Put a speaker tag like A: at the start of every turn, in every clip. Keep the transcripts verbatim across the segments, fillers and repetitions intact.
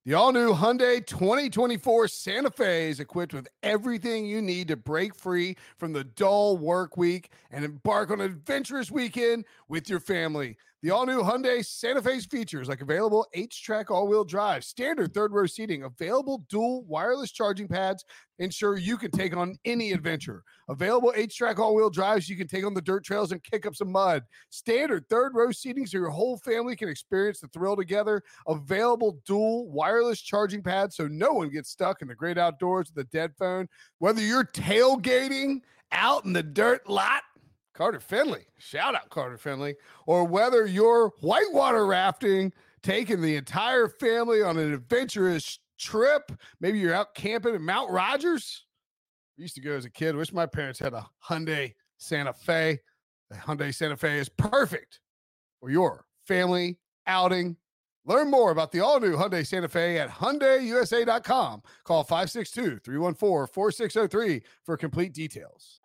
A: The all-new Hyundai twenty twenty-four Santa Fe is equipped with everything you need to break free from the dull work week and embark on an adventurous weekend with your family. The all-new Hyundai Santa Fe's features like available H-Track all-wheel drive, standard third-row seating, available dual wireless charging pads, ensure you can take on any adventure. Available H-Track all-wheel drives, you can take on the dirt trails and kick up some mud. Standard third-row seating so your whole family can experience the thrill together. Available dual wireless charging pads so no one gets stuck in the great outdoors with a dead phone. Whether you're tailgating out in the dirt lot, Carter Finley, shout out Carter Finley, or whether you're whitewater rafting, taking the entire family on an adventurous trip, maybe you're out camping at Mount Rogers. I used to go as a kid. Wish my parents had a Hyundai Santa Fe. The Hyundai Santa Fe is perfect for your family outing. Learn more about the all-new Hyundai Santa Fe at Hyundai U S A dot com. Call five six two, three one four, four six zero three for complete details.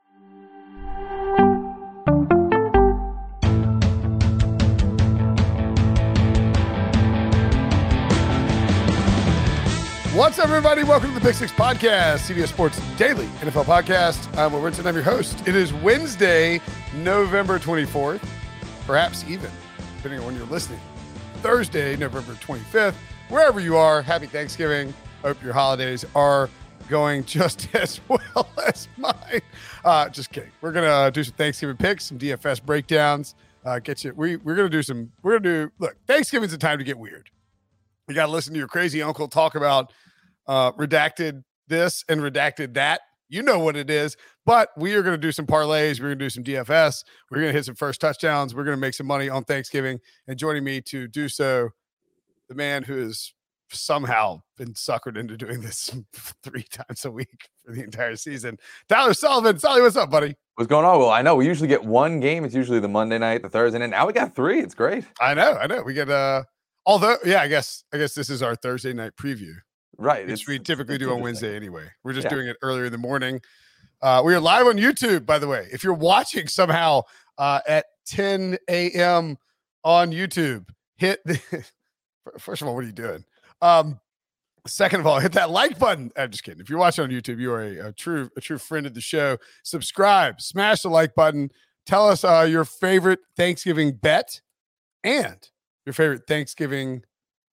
A: What's up, everybody? Welcome to the Pick Six Podcast, C B S Sports Daily N F L Podcast. I'm Will Rinson. I'm your host. It is Wednesday, November twenty-fourth, perhaps even, depending on when you're listening, Thursday, November twenty-fifth. Wherever you are, happy Thanksgiving. Hope your holidays are going just as well as mine. Uh, just kidding. We're going to do some Thanksgiving picks, some D F S breakdowns. Uh, get you. We, we're going to do some, we're going to do, look, Thanksgiving's a time to get weird. You got to listen to your crazy uncle talk about uh, redacted this and redacted that. You know what it is, but we are going to do some parlays. We're going to do some D F S. We're going to hit some first touchdowns. We're going to make some money on Thanksgiving. And joining me to do so, the man who has somehow been suckered into doing this three times a week for the entire season, Tyler Sullivan. Sully, what's up, buddy?
B: What's going on? Well, I know we usually get one game. It's usually the Monday night, the Thursday night. Now we got three. It's great.
A: I know. I know. We get, uh, although, yeah, I guess, I guess this is our Thursday night preview.
B: Right.
A: Which we typically do on Wednesday anyway. We're just
B: yeah.
A: doing it earlier in the morning. Uh, we are live on YouTube, by the way. If you're watching somehow uh, at ten a.m. on YouTube, hit the first of all, what are you doing? Um, second of all, hit that like button. I'm just kidding. If you're watching on YouTube, you are a, a true a true friend of the show. Subscribe, smash the like button. Tell us uh, your favorite Thanksgiving bet and your favorite Thanksgiving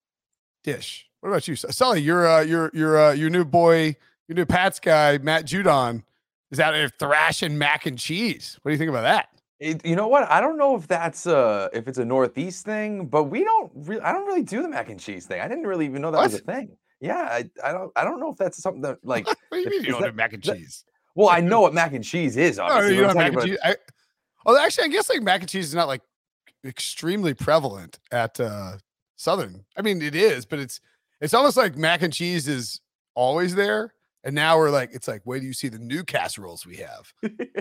A: dish. What about you, Sully? You're uh, your your uh, your new boy, your new Pats guy, Matt Judon, is out there thrashing mac and cheese. What do you think about that?
B: It, you know what? I don't know if that's uh if it's a Northeast thing, but we don't really. I don't really do the mac and cheese thing. I didn't really even know that
A: What?
B: was a thing. Yeah, I, I don't I don't know if that's something that like.
A: What do you mean you don't
B: that,
A: have mac and cheese?
B: That, well, I know what mac and cheese is. Obviously,
A: no, you don't have mac and
B: about,
A: cheese. I, well, actually, I guess like mac and cheese is not like extremely prevalent at uh, Southern. I mean, it is, but it's. It's almost like mac and cheese is always there. And now we're like, it's like, wait do you see the new casseroles we have?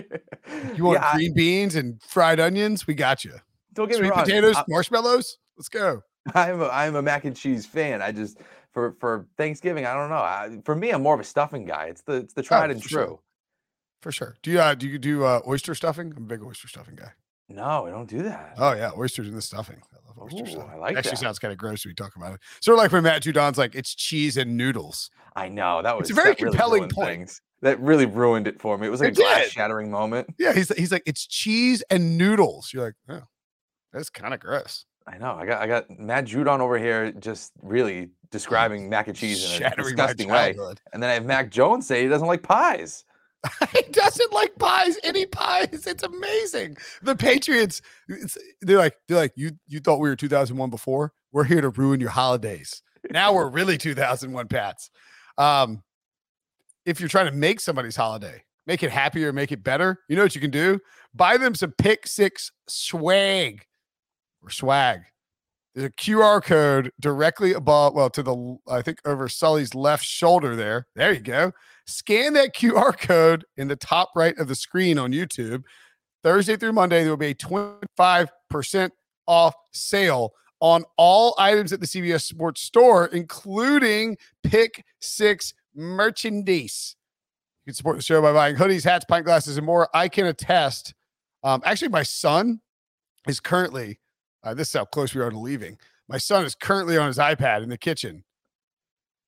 A: You want
B: yeah,
A: green I, beans and fried onions? We got you.
B: Don't get
A: Sweet
B: me wrong.
A: potatoes,
B: I,
A: marshmallows. Let's go.
B: I'm a, I'm a mac and cheese fan. I just for for Thanksgiving, I don't know. I, for me, I'm more of a stuffing guy. It's the it's the tried
A: oh,
B: and true.
A: Sure. For sure. Do you uh, do you do uh, oyster stuffing? I'm a big oyster stuffing guy.
B: No, I don't do that.
A: Oh yeah, oysters in the stuffing. I love oyster
B: Ooh,
A: stuffing.
B: I like
A: it actually
B: that.
A: sounds kind of gross when we talk about it. Sort of like when Matt Judon's like, it's cheese and noodles.
B: I know that was
A: it's a very
B: that really
A: compelling
B: ruined
A: point.
B: Things. That really ruined it for me. It was like
A: it
B: a glass
A: did.
B: shattering moment.
A: Yeah, he's he's like, it's cheese and noodles. You're like, oh, that's kind of gross.
B: I know. I got I got Matt Judon over here just really describing mac and cheese in a
A: Shattering
B: disgusting way. And then I have Mac Jones say he doesn't like pies.
A: He doesn't like pies, any pies. It's amazing. The Patriots, it's, they're like, they're like, you you thought we were two thousand one before? We're here to ruin your holidays. Now we're really two thousand one Pats. Um, if you're trying to make somebody's holiday, make it happier, make it better, you know what you can do? Buy them some Pick Six swag or swag. There's a Q R code directly above, well, to the, I think over Sully's left shoulder there. There you go. Scan that Q R code in the top right of the screen on YouTube. Thursday through Monday, there will be a twenty-five percent off sale on all items at the C B S Sports Store, including Pick Six merchandise. You can support the show by buying hoodies, hats, pint glasses, and more. I can attest. Um, actually, my son is currently, uh, this is how close we are to leaving. My son is currently on his iPad in the kitchen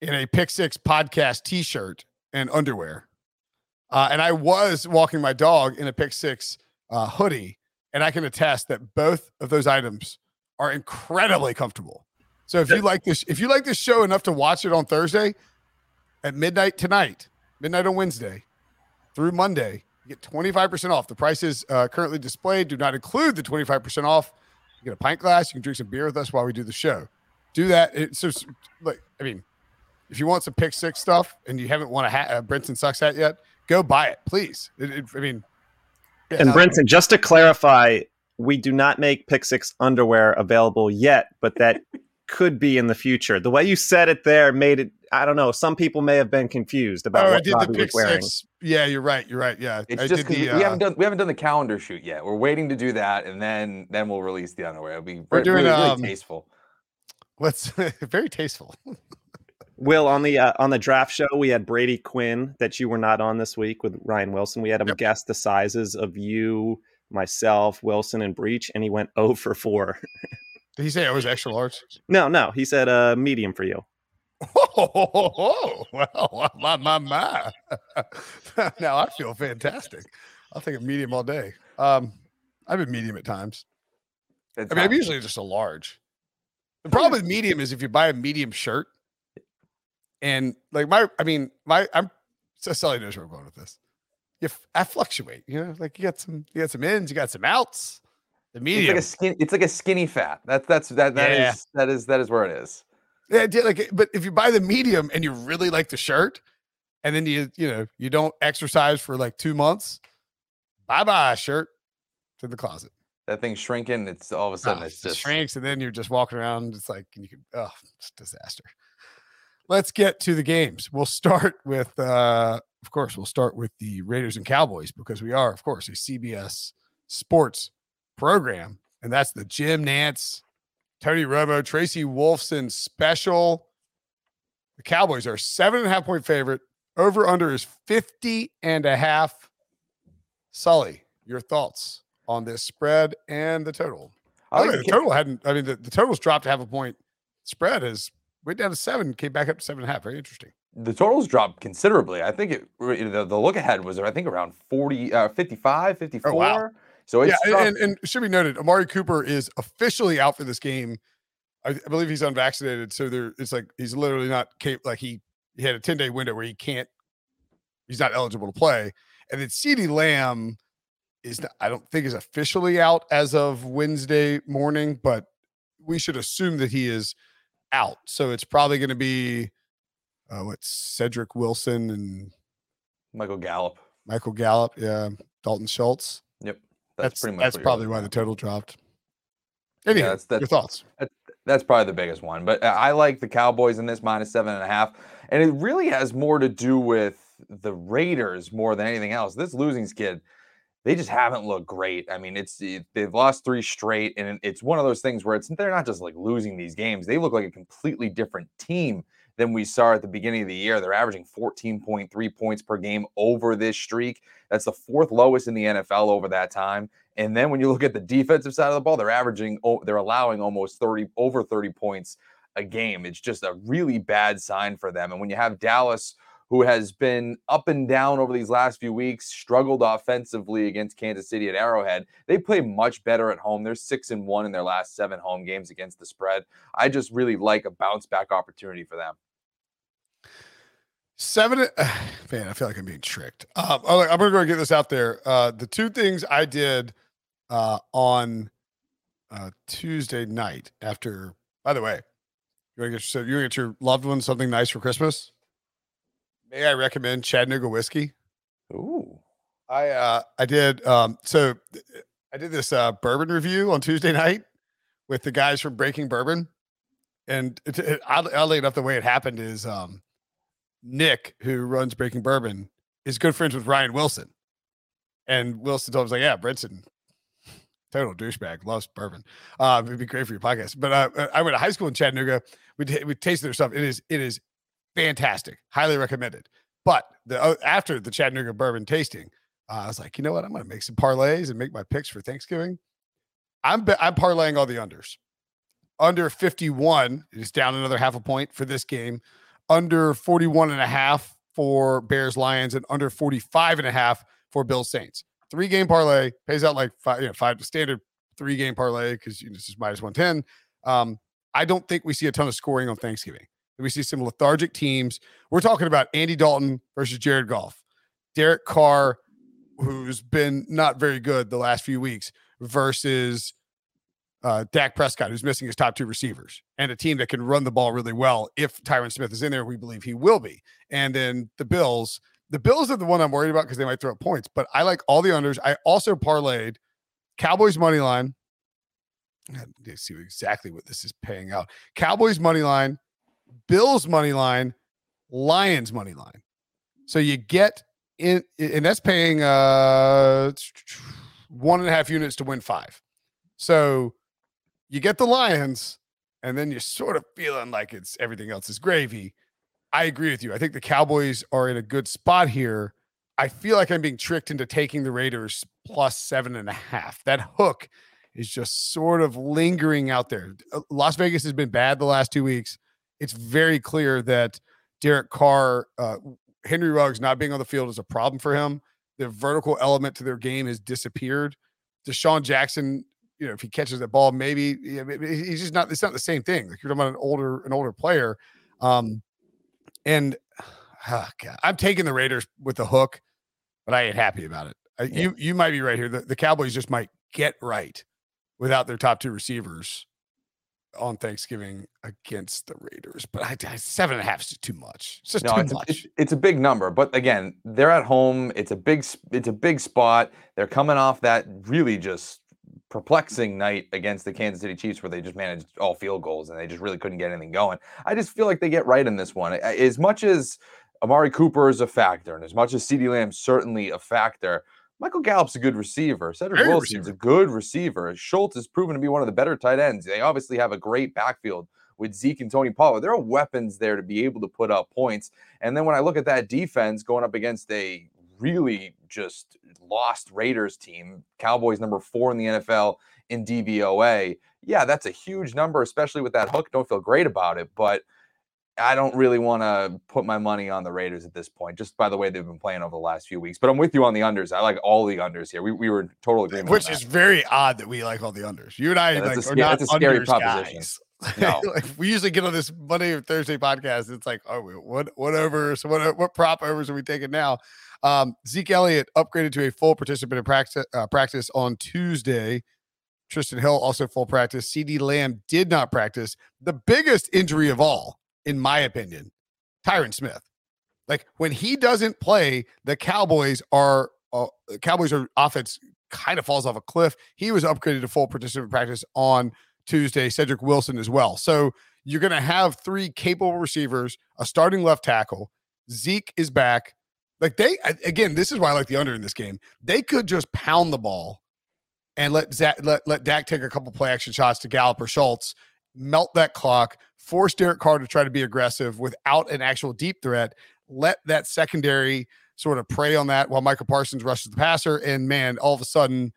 A: in a Pick Six podcast T-shirt and underwear, uh, and I was walking my dog in a Pick Six uh, hoodie, and I can attest that both of those items are incredibly comfortable. So if you like this, if you like this show enough to watch it on Thursday at midnight tonight, midnight on Wednesday through Monday, you get twenty-five percent off. The prices uh, currently displayed do not include the twenty-five percent off. You get a pint glass. You can drink some beer with us while we do the show. Do that. It's just like, I mean, if you want some Pick Six stuff and you haven't won a, hat, a Brinson Sucks hat yet, go buy it, please. It, it, I mean,
C: yeah, and Brinson, just to clarify, we do not make Pick Six underwear available yet, but that could be in the future. The way you said it there made it, I don't know, some people may have been confused about
A: oh,
C: what
A: I did
C: Robbie
A: the Pick
C: was wearing.
A: Six. Yeah, you're right. You're right. Yeah.
B: It's
A: I
B: just
A: did the,
B: we
A: uh,
B: haven't done we haven't done the calendar shoot yet. We're waiting to do that, and then then we'll release the underwear. It'll be
A: We're doing,
B: really, really
A: um,
B: tasteful.
A: Let's very tasteful.
C: Will, on the uh, on the draft show, we had Brady Quinn that you were not on this week with Ryan Wilson. We had him
A: Yep.
C: guess the sizes of you, myself, Wilson, and Breach, and he went zero for four.
A: Did he say it was extra large?
C: No, no, he said uh, medium for you.
A: Oh, well, my, my, my. Now I feel fantastic. I'll take a medium all day. Um, I've been medium at times.
B: It's
A: I mean, I'm
B: fine.
A: usually just a large. The problem with medium is if you buy a medium shirt and like my, I mean, my, I'm, so Sully knows where I'm going with this. If I fluctuate, you know, like you got some, you got some ins, you got some outs. The
B: It's
A: medium,
B: like a skin. It's like a skinny fat. That's that's that that is
A: Yeah.
B: that is that is where it is.
A: yeah, yeah, like, but if you buy the medium and you really like the shirt, and then you, you know, you don't exercise for like two months, bye bye shirt to the closet.
B: That thing's shrinking. It's all of a sudden
A: Oh,
B: it's
A: it
B: just
A: shrinks, and then you're just walking around. It's like you can, oh, it's a disaster. Let's get to the games. We'll start with, uh, of course, we'll start with the Raiders and Cowboys because we are, of course, a C B S sports program, and that's the Jim Nantz, Tony Romo, Tracy Wolfson special. The Cowboys are seven and a half point favorite. Over under is fifty and a half. Sully, your thoughts on this spread and the total?
B: I
A: I
B: like
A: the
B: the, Ca-
A: total hadn't. I mean, the, the total's dropped half a point. Spread is went down to seven, came back up to seven and a half. Very interesting.
B: the totals dropped considerably. I think it the, the look ahead was I think around forty, uh, fifty-five, fifty-four.
A: Oh, wow.
B: So it's
A: yeah,
B: dropped-
A: and, and, and should be noted, Amari Cooper is officially out for this game. I, I believe he's unvaccinated, so there it's like he's literally not cap- like he he had a ten day window where he can't. He's not eligible to play, and then CeeDee Lamb is not, I don't think is officially out as of Wednesday morning, but we should assume that he is out. So it's probably going to be uh, what Cedric Wilson and
B: Michael Gallup.
A: Michael Gallup, yeah, Dalton Schultz.
B: Yep,
A: That's
B: that's, pretty much.
A: that's
B: what you're
A: probably
B: looking
A: why the
B: at.
A: total dropped. Anyway,
B: that's- that's-
A: your thoughts?
B: That's probably the biggest one. But I like the Cowboys in this minus seven and a half. And it really has more to do with the Raiders more than anything else. This losing skid, they just haven't looked great. I mean, it's it, they've lost three straight, and it's one of those things where it's they're not just like losing these games. They look like a completely different team than we saw at the beginning of the year. They're averaging fourteen point three points per game over this streak. That's the fourth lowest in the N F L over that time. And then when you look at the defensive side of the ball, they're averaging, oh, they're allowing almost thirty, over thirty points a game. It's just a really bad sign for them. And when you have Dallas, who has been up and down over these last few weeks, struggled offensively against Kansas City at Arrowhead, they play much better at home. They're six and one in their last seven home games against the spread. I just really like a bounce back opportunity for them.
A: Seven, man, I feel like I'm being tricked. Um, oh, I'm going to go get this out there. Uh, the two things I did uh, on uh, Tuesday night after, by the way, you want to get, your, you want to get your loved one something nice for Christmas? May I recommend Chattanooga whiskey?
B: Ooh.
A: I uh, I did. Um, so I did this uh, bourbon review on Tuesday night with the guys from Breaking Bourbon. And it, it, oddly enough, the way it happened is um, Nick, who runs Breaking Bourbon, is good friends with Ryan Wilson. And Wilson told him, like, yeah, Brinson, total douchebag, loves bourbon. Uh, it'd be great for your podcast. But uh, I went to high school in Chattanooga. We t- we tasted their stuff. It is it is fantastic, highly recommended. But the uh, after the Chattanooga bourbon tasting, uh, I was like, you know what? I'm going to make some parlays and make my picks for Thanksgiving. I'm be- I'm parlaying all the unders. Under fifty-one is down another half a point for this game. under forty-one and a half for Bears Lions and under forty-five and a half for Bills Saints. Three game parlay pays out like five, you know, five standard three game parlay because you know, this is minus one ten. Um, I don't think we see a ton of scoring on Thanksgiving. We see some lethargic teams. We're talking about Andy Dalton versus Jared Goff, Derek Carr, who's been not very good the last few weeks, versus uh, Dak Prescott, who's missing his top two receivers, and a team that can run the ball really well. If Tyron Smith is in there, we believe he will be. And then the Bills. The Bills are the one I'm worried about because they might throw up points, but I like all the unders. I also parlayed Cowboys money line. Let's see exactly what this is paying out. Cowboys money line, Bills money line, Lions money line. So you get in, and that's paying uh one and a half units to win five. So you get the Lions, and then you're sort of feeling like it's everything else is gravy. I agree with you. I think the Cowboys are in a good spot here. I feel like I'm being tricked into taking the Raiders plus seven and a half. That hook is just sort of lingering out there. Las Vegas has been bad the last two weeks. It's very clear that Derek Carr, uh, Henry Ruggs not being on the field is a problem for him. The vertical element to their game has disappeared. Deshaun Jackson, you know, if he catches that ball, maybe yeah, he's just not, it's not the same thing. Like you're talking about an older, an older player. Um, and oh God, I'm taking the Raiders with the hook, but I ain't happy about it. I, yeah. You, you might be right here. The, the Cowboys just might get right without their top two receivers on Thanksgiving against the Raiders, but I, I seven and a half is just too much. It's just
B: no,
A: too
B: it's,
A: much.
B: It's, it's a big number, but again, they're at home. It's a big, it's a big spot. They're coming off that really just perplexing night against the Kansas City Chiefs, where they just managed all field goals and they just really couldn't get anything going. I just feel like they get right in this one. As much as Amari Cooper is a factor, and as much as CeeDee Lamb's certainly a factor, Michael Gallup's a good receiver. Cedric
A: Very
B: Wilson's
A: receiver.
B: a good receiver. Schultz has proven to be one of the better tight ends. They obviously have a great backfield with Zeke and Tony Pollard. There are weapons there to be able to put up points. And then when I look at that defense going up against a really just lost Raiders team, Cowboys number four in the N F L in D V O A, yeah, that's a huge number, especially with that hook. Don't feel great about it, but I don't really want to put my money on the Raiders at this point, just by the way they've been playing over the last few weeks. But I'm with you on the unders. I like all the unders here. We, we were in total agreement.
A: Which is very odd that we like all the unders. You and I
B: yeah,
A: like,
B: that's a,
A: are
B: yeah,
A: not
B: that's a scary
A: unders
B: proposition.
A: Guys.
B: No.
A: Like, we usually get on this Monday or Thursday podcast. It's like, oh, what what overs? What what prop overs are we taking now? Um, Zeke Elliott upgraded to a full participant in practice uh, practice on Tuesday. Tristan Hill also full practice. CeeDee Lamb did not practice. The biggest injury of all, in my opinion, Tyron Smith. Like when he doesn't play, the Cowboys are uh, Cowboys are offense kind of falls off a cliff. He was upgraded to full participant practice on Tuesday. Cedric Wilson as well. So you're going to have three capable receivers, a starting left tackle. Zeke is back. Like they again, this is why I like the under in this game. They could just pound the ball and let Zach, let let Dak take a couple play action shots to Gallup or Schultz, melt that clock, force Derek Carr to try to be aggressive without an actual deep threat. Let that secondary sort of prey on that while Michael Parsons rushes the passer. And man, all of a sudden,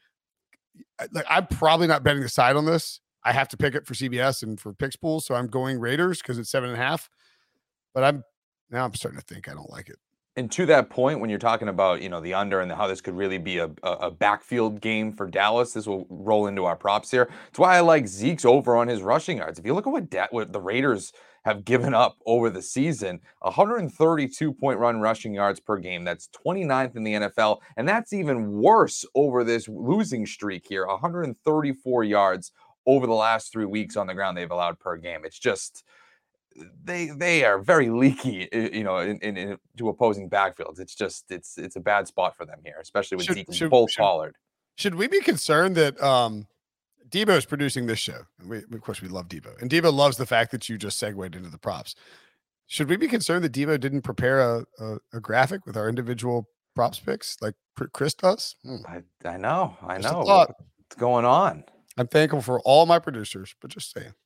A: like I'm probably not betting the side on this. I have to pick it for C B S and for picks pools, so I'm going Raiders because it's seven and a half. But I'm now I'm starting to think I don't like it.
B: And to that point, when you're talking about, you know, the under and the, how this could really be a, a, a backfield game for Dallas, this will roll into our props here. It's why I like Zeke's over on his rushing yards. If you look at what, da- what the Raiders have given up over the season, one thirty-two point run rushing yards per game. That's twenty-ninth in the N F L. And that's even worse over this losing streak here, one thirty-four yards over the last three weeks on the ground they've allowed per game. It's just... They they are very leaky, you know, in, in, in to opposing backfields. It's just it's it's a bad spot for them here, especially with
A: Should-
B: Zeke and
A: should-
B: both
A: should-
B: Pollard.
A: Should we be concerned that um, Debo is producing this show? And we, of course, we love Debo, and Debo loves the fact that you just segued into the props. Should we be concerned that Debo didn't prepare a, a, a graphic with our individual props picks like Chris does? Hmm.
B: I I know I
A: Just a
B: know
A: thought.
B: what's going on.
A: I'm thankful for all my producers, but just saying.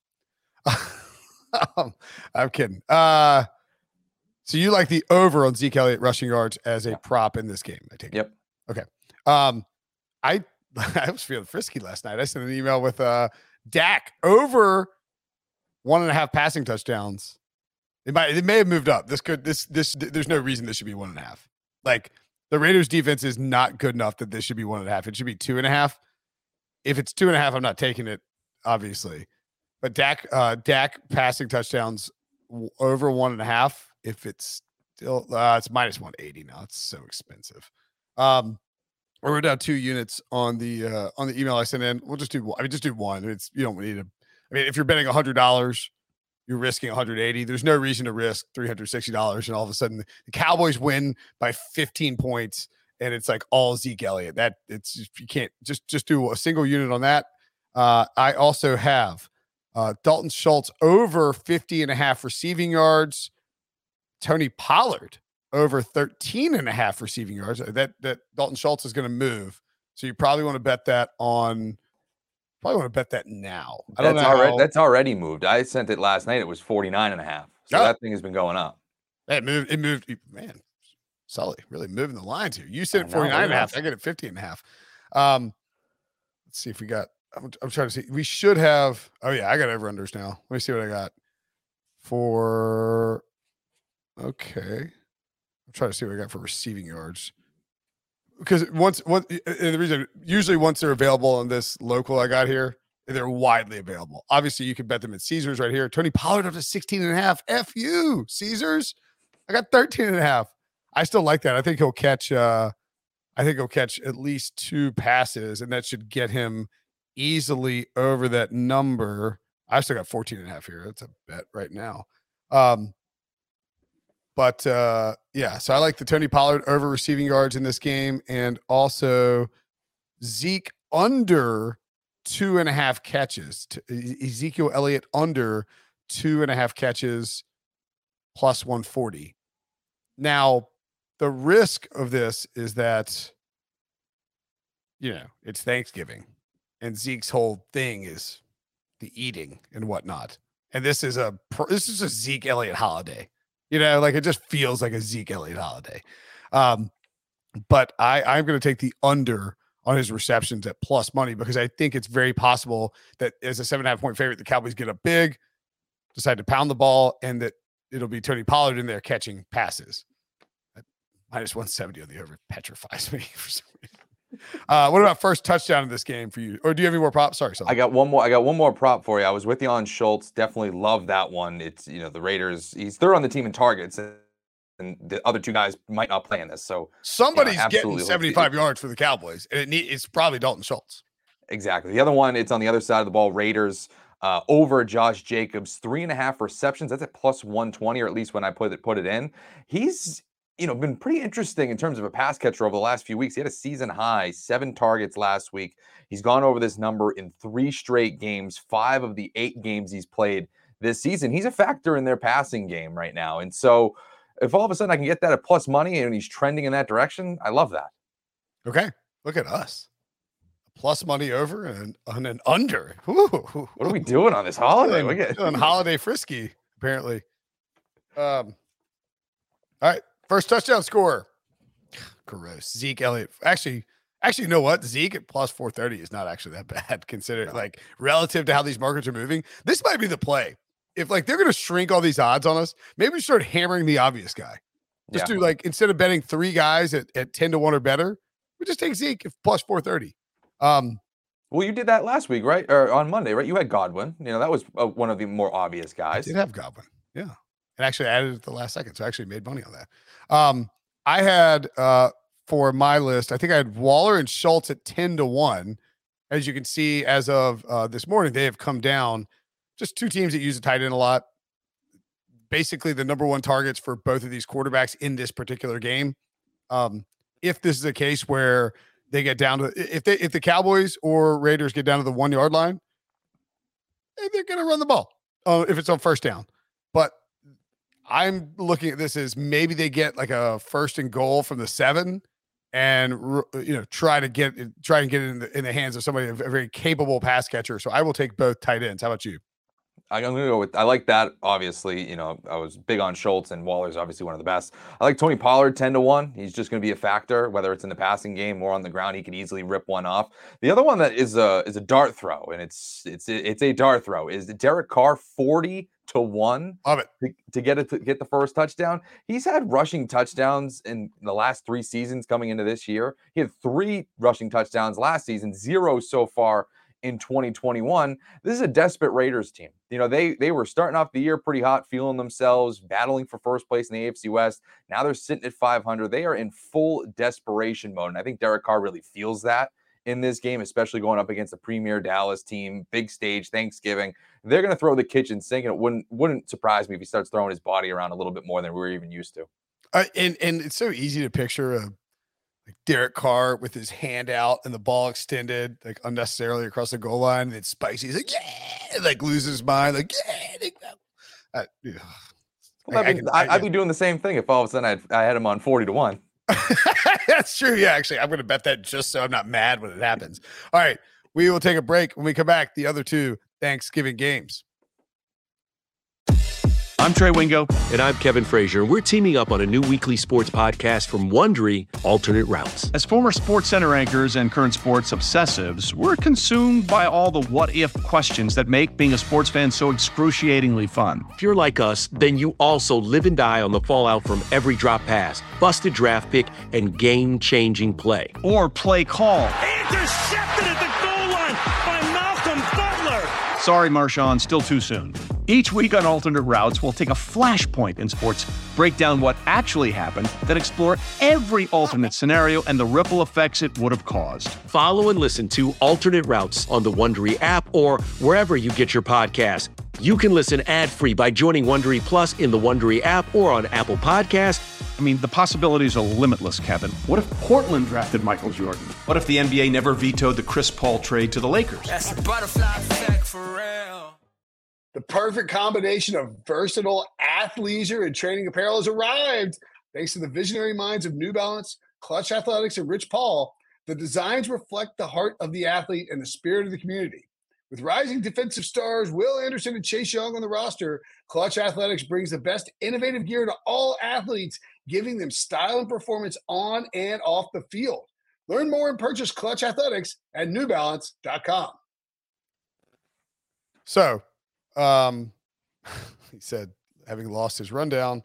A: um, I'm kidding. Uh, so you like the over on Zeke Elliott rushing yards as a
B: Yeah.
A: prop in this game? I take it.
B: Yep.
A: Okay. Um, I I was feeling frisky last night. I sent an email with uh Dak over one and a half passing touchdowns It might. It may have moved up. This could. This. This. There's no reason this should be one and a half. Like the Raiders' defense is not good enough that this should be one and a half. It should be two and a half. If it's two and a half, I'm not taking it, obviously. But Dak, uh, Dak passing touchdowns w- over one and a half. If it's still, uh, it's minus one eighty now. It's so expensive. Um, we're down two units on the uh, on the email I sent in. We'll just do. I mean, just do one. It's you don't need to. I mean, if you're betting a hundred dollars. You're risking one hundred eighty. There's no reason to risk three hundred sixty dollars, and all of a sudden the Cowboys win by fifteen points, and it's like all Zeke Elliott. That it's just, you can't just just do a single unit on that. Uh, I also have uh, Dalton Schultz over fifty and a half receiving yards. Tony Pollard over thirteen and a half receiving yards. That that Dalton Schultz is going to move, so you probably want to bet that on. Probably want to bet that now. I don't
B: that's
A: know.
B: Already,
A: how...
B: That's already moved. I sent it last night. It was forty-nine and a half. So
A: oh.
B: that thing has been going up.
A: It moved. It moved. Man, Sully really moving the lines here. You said forty-nine and a half. I get it fifty and a half. Um, let's see if we got, I'm, I'm trying to see. We should have, oh yeah, I got over unders now. Let me see what I got for, okay. I'm trying to see what I got for receiving yards. Because once, once, and the reason, usually once they're available on this local I got here, they're widely available. Obviously, you can bet them at Caesars right here. Tony Pollard up to sixteen and a half. F you, Caesars. I got thirteen and a half. I still like that. I think he'll catch, uh, I think he'll catch at least two passes, and that should get him easily over that number. I still got fourteen and a half here. That's a bet right now. Um, But uh, yeah, so I like the Tony Pollard over receiving yards in this game, and also Zeke under two and a half catches. Ezekiel Elliott under two and a half catches plus one forty. Now, the risk of this is that, you know, it's Thanksgiving, and Zeke's whole thing is the eating and whatnot. And this is a this is a Zeke Elliott holiday. You know, like it just feels like a Zeke Elliott holiday. Um, but I, I'm going to take the under on his receptions at plus money because I think it's very possible that as a seven and a half point favorite, the Cowboys get up big, decide to pound the ball, and that it'll be Tony Pollard in there catching passes. Minus one seventy on the over petrifies me for some reason. Uh, what about first touchdown in this game for you? Or do you have any more props? Sorry, sorry.
B: I got one more. I got one more prop for you. I was with you on Schultz. Definitely love that one. It's, you know, the Raiders. He's third on the team in targets, and the other two guys might not play in this. So
A: somebody's
B: you know,
A: getting seventy-five yards for the Cowboys, and it need, it's probably Dalton Schultz.
B: Exactly. The other one, it's on the other side of the ball. Raiders uh, over Josh Jacobs, three and a half receptions. That's at plus one twenty, or at least when I put it put it in. He's you know, been pretty interesting in terms of a pass catcher over the last few weeks. He had a season high, seven targets last week. He's gone over this number in three straight games, five of the eight games he's played this season. He's a factor in their passing game right now. And so if all of a sudden I can get that at plus money and he's trending in that direction, I love that.
A: Okay. Look at us. Plus money over and, and an under. Ooh.
B: What are we doing on this holiday?
A: We're
B: getting
A: on holiday frisky, apparently. Um. All right. First touchdown scorer. Gross. Zeke Elliott. Actually, actually, you know what? Zeke at plus four thirty is not actually that bad, considered like relative to how these markets are moving. This might be the play. If like they're going to shrink all these odds on us, maybe we start hammering the obvious guy. Just yeah. do like, instead of betting three guys at, at ten to one or better, we just take Zeke at plus four thirty. Um,
B: well, you did that last week, right? Or on Monday, right? You had Godwin. You know, that was uh, one of the more obvious guys.
A: I did have Godwin. Yeah. And actually added it at the last second. So I actually made money on that. Um, I had uh, for my list, I think I had Waller and Schultz at ten to one. As you can see, as of uh, this morning, they have come down. Just two teams that use a tight end a lot. Basically, the number one targets for both of these quarterbacks in this particular game. Um, if this is a case where they get down to, if they if the Cowboys or Raiders get down to the one yard line, they're going to run the ball uh, if it's on first down. But I'm looking at this as maybe they get like a first and goal from the seven, and you know try to get try and get it in the in the hands of somebody, a very capable pass catcher. So I will take both tight ends. How about you?
B: I'm going to go with, I like that, obviously. You know, I was big on Schultz, and Waller's obviously one of the best. I like Tony Pollard ten to one. He's just going to be a factor, whether it's in the passing game or on the ground. He could easily rip one off. The other one that is a is a dart throw, and it's it's it's a dart throw, is Derek Carr, forty to one
A: Love it.
B: to, to get it to get the first touchdown. He's had rushing touchdowns in the last three seasons coming into this year. He had three rushing touchdowns last season, zero so far in twenty twenty-one. This is a desperate Raiders team. You know, they they were starting off the year pretty hot, feeling themselves, battling for first place in the A F C West. Now they're sitting at five hundred. They are in full desperation mode, and I think Derek Carr really feels that in this game, especially going up against a premier Dallas team, big stage, Thanksgiving. They're going to throw the kitchen sink, and it wouldn't wouldn't surprise me if he starts throwing his body around a little bit more than we were even used to.
A: Uh, and and it's so easy to picture a like Derek Carr with his hand out and the ball extended like unnecessarily across the goal line. And it's spicy. He's like, yeah, like loses his mind, like yeah. Uh, yeah.
B: Well, I, I, can, I, I'd be doing the same thing if all of a sudden I'd, I had him on forty to one.
A: That's true. Yeah, actually, I'm going to bet that just so I'm not mad when it happens. All right, we will take a break. When we come back, the other two Thanksgiving games.
D: I'm Trey Wingo. And I'm Kevin Frazier. We're teaming up on a new weekly sports podcast from Wondery, Alternate Routes.
E: As former Sports Center anchors and current sports obsessives, we're consumed by all the what-if questions that make being a sports fan so excruciatingly fun.
D: If you're like us, then you also live and die on the fallout from every drop pass, busted draft pick, and game-changing play.
E: Or play call.
F: Intercepted at the goal line by Malcolm Butler.
E: Sorry, Marshawn, still too soon. Each week on Alternate Routes, we'll take a flashpoint in sports, break down what actually happened, then explore every alternate scenario and the ripple effects it would have caused.
D: Follow and listen to Alternate Routes on the Wondery app or wherever you get your podcasts. You can listen ad-free by joining Wondery Plus in the Wondery app or on Apple Podcasts.
E: I mean, the possibilities are limitless, Kevin.
G: What if Portland drafted Michael Jordan? What if the N B A never vetoed the Chris Paul trade to the Lakers?
F: That's a butterfly effect for real.
A: The perfect combination of versatile athleisure and training apparel has arrived. Thanks to the visionary minds of New Balance, Clutch Athletics, and Rich Paul, the designs reflect the heart of the athlete and the spirit of the community. With rising defensive stars Will Anderson and Chase Young on the roster, Clutch Athletics brings the best innovative gear to all athletes, giving them style and performance on and off the field. Learn more and purchase Clutch Athletics at new balance dot com. So, um, he said, having lost his rundown,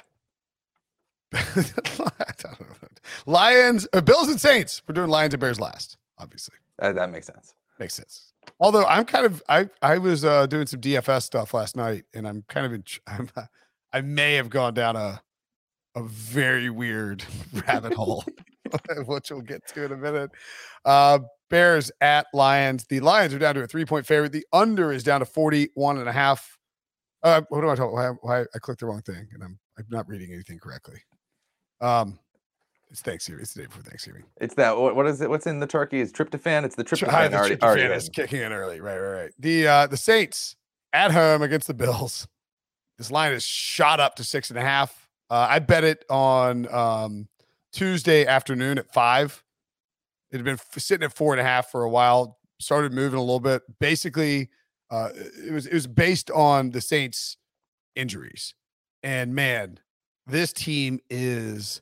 A: I don't know. Lions, uh, Bills and Saints. We're doing Lions and Bears last, obviously.
B: That, that makes sense.
A: Makes sense. Although I'm kind of, I I was uh, doing some D F S stuff last night, and I'm kind of, in, I'm, I may have gone down a a very weird rabbit hole, which we'll get to in a minute. Uh, Bears at Lions. The Lions are down to a three-point favorite. The under is down to forty-one and a half. Uh, what am I talking about? Why, why I clicked the wrong thing, and I'm I'm not reading anything correctly. Um, it's Thanksgiving. It's the day before Thanksgiving.
B: It's that. What, what is it? What's in the turkey? Is tryptophan? It's the tryptophan.
A: Hi, the
B: already,
A: tryptophan
B: already
A: is kicking in early. Right, right, right. The uh, the Saints at home against the Bills. This line is shot up to six and a half. Uh, I bet it on um, Tuesday afternoon at five. It had been f- sitting at four and a half for a while. Started moving a little bit. Basically, uh, it was it was based on the Saints' injuries. And man, this team is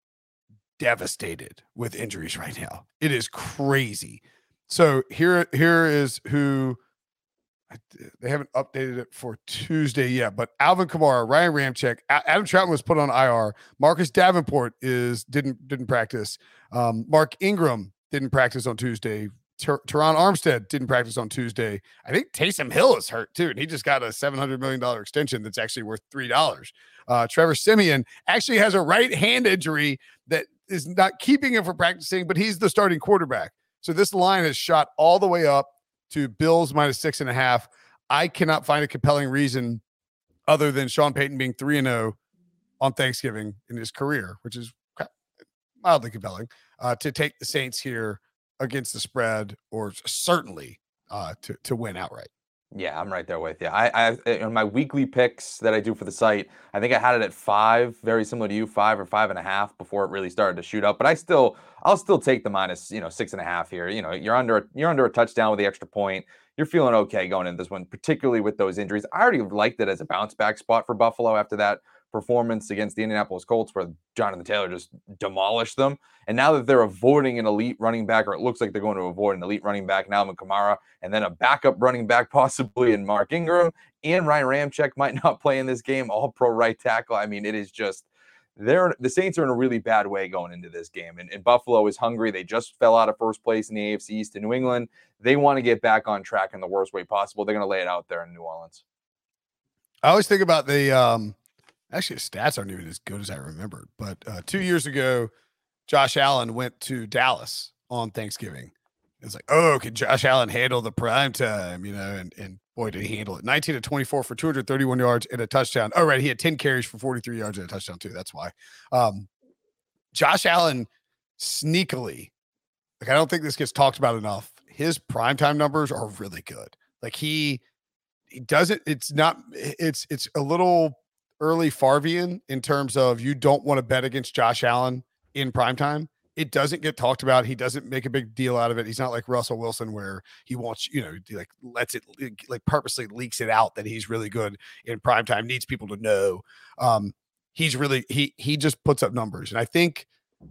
A: devastated with injuries right now. It is crazy. So here, here is who. They haven't updated it for Tuesday yet, but Alvin Kamara, Ryan Ramczyk, A- Adam Troutman was put on I R. Marcus Davenport is didn't didn't practice. Um, Mark Ingram didn't practice on Tuesday. Ter- Teron Armstead didn't practice on Tuesday. I think Taysom Hill is hurt too, and he just got a seven hundred million dollars extension that's actually worth three dollars. Uh, Trevor Siemian actually has a right hand injury that is not keeping him from practicing, but he's the starting quarterback. So this line has shot all the way up to Bills minus six and a half. I cannot find a compelling reason other than Sean Payton being three and oh on Thanksgiving in his career, which is mildly compelling, uh, to take the Saints here against the spread, or certainly uh, to, to win outright.
B: Yeah, I'm right there with you. I, I, in my weekly picks that I do for the site, I think I had it at five, very similar to you, five or five and a half before it really started to shoot up. But I still, I'll still take the minus, you know, six and a half here. You know, you're under, a, you're under a touchdown with the extra point. You're feeling okay going into this one, particularly with those injuries. I already liked it as a bounce back spot for Buffalo after that performance against the Indianapolis Colts where Jonathan Taylor just demolished them. And now that they're avoiding an elite running back, or it looks like they're going to avoid an elite running back, now Alvin Kamara, and then a backup running back possibly in Mark Ingram, and Ryan Ramczyk might not play in this game, all pro right tackle. I mean, it is just, they're, the Saints are in a really bad way going into this game. And, and Buffalo is hungry. They just fell out of first place in the A F C East to New England. They want to get back on track in the worst way possible. They're going to lay it out there in New Orleans.
A: I always think about the, um, actually, the stats aren't even as good as I remembered. But uh, two years ago, Josh Allen went to Dallas on Thanksgiving. It's like, oh, can Josh Allen handle the prime time? You know, and and boy, did he handle it. nineteen to twenty-four for two hundred thirty-one yards and a touchdown. Oh, right, he had ten carries for forty-three yards and a touchdown too. That's why. Um, Josh Allen sneakily, like I don't think this gets talked about enough. His primetime numbers are really good. Like he he doesn't. It's not. It's it's a little early Farvian in terms of you don't want to bet against Josh Allen in primetime. It doesn't get talked about. He doesn't make a big deal out of it. He's not like Russell Wilson where he wants, you know, he like lets it, like purposely leaks it out that he's really good in primetime, needs people to know. Um, he's really, he, he just puts up numbers. And I think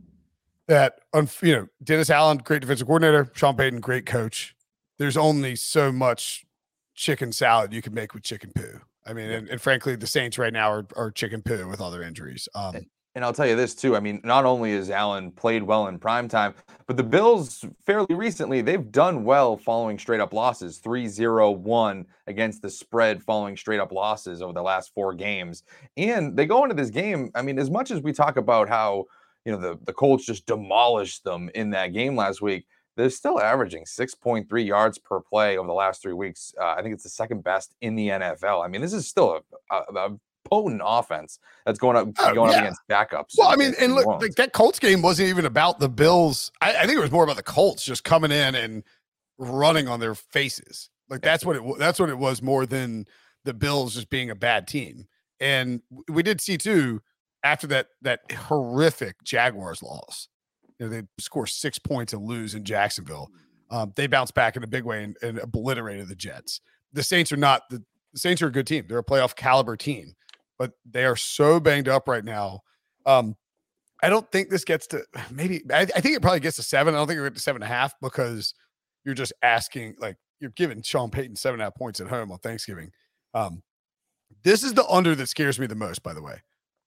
A: that, you know, Dennis Allen, great defensive coordinator, Sean Payton, great coach. There's only so much chicken salad you can make with chicken poo. I mean, and, and frankly, the Saints right now are, are chicken poo with all their injuries. Um,
B: And I'll tell you this too. I mean, not only has Allen played well in primetime, but the Bills fairly recently, they've done well following straight up losses. three zero one against the spread following straight up losses over the last four games. And they go into this game. I mean, as much as we talk about how, you know, the, the Colts just demolished them in that game last week, they're still averaging six point three yards per play over the last three weeks. Uh, I think it's the second best in the N F L. I mean, this is still a, a, a potent offense that's going up
A: oh,
B: going
A: yeah.
B: up against backups.
A: Well, I mean, and look, like that Colts game wasn't even about the Bills. I, I think it was more about the Colts just coming in and running on their faces. Like that's what it that's what it was more than the Bills just being a bad team. And we did see too after that that horrific Jaguars loss. You know, they score six points and lose in Jacksonville. Um, they bounced back in a big way and, and obliterated the Jets. The Saints are not the, the Saints are a good team. They're a playoff caliber team. But they are so banged up right now. Um, I don't think this gets to maybe, I, I think it probably gets to seven. I don't think it'll get to seven and a half because you're just asking, like, you're giving Sean Payton seven and a half points at home on Thanksgiving. Um, this is the under that scares me the most, by the way.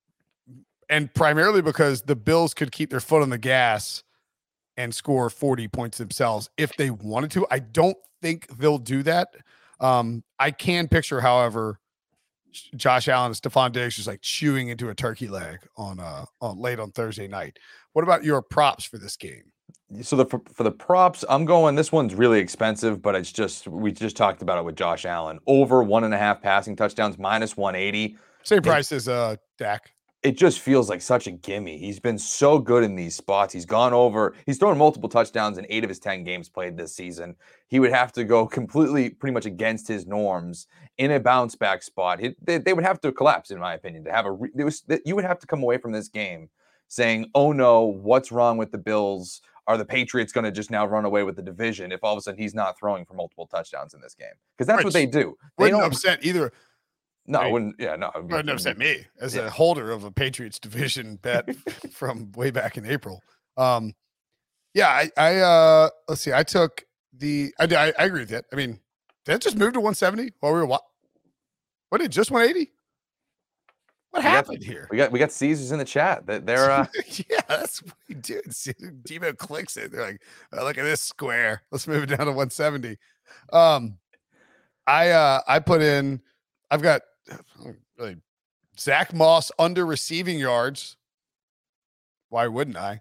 A: And primarily because the Bills could keep their foot on the gas and score forty points themselves if they wanted to. I don't think they'll do that. Um, I can picture, however, Josh Allen and Stephon Diggs just like chewing into a turkey leg on uh on late on Thursday night. What about your props for this game?
B: So the for, for the props, I'm going. This one's really expensive, but it's just we just talked about it with Josh Allen. Over one and a half passing touchdowns, minus one eighty.
A: Same price it, as uh Dak.
B: It just feels like such a gimme. He's been so good in these spots. He's gone over. He's thrown multiple touchdowns in eight of his ten games played this season. He would have to go completely, pretty much against his norms in a bounce back spot. He, they, they would have to collapse, in my opinion, to have a. It was, you would have to come away from this game saying, "Oh no, what's wrong with the Bills? Are the Patriots going to just now run away with the division if all of a sudden he's not throwing for multiple touchdowns in this game?" Because that's
A: Which
B: what they do. They
A: wouldn't
B: don't
A: upset either.
B: No,
A: I
B: it wouldn't. Yeah, no, it
A: wouldn't upset me as
B: yeah.
A: a holder of a Patriots division bet from way back in April. Um, yeah, I, I uh, let's see. I took the. I, I, I agree with that. I mean, did it just move to one seventy while we were what? What did it, just one eighty? What
B: we
A: happened
B: got,
A: here?
B: We got we got Caesars in the chat. They're, they're uh,
A: yeah, that's what we do. Debo clicks it. They're like, oh, look at this square. Let's move it down to one seventy. Um, I uh, I put in. I've got really Zach Moss under receiving yards. Why wouldn't I?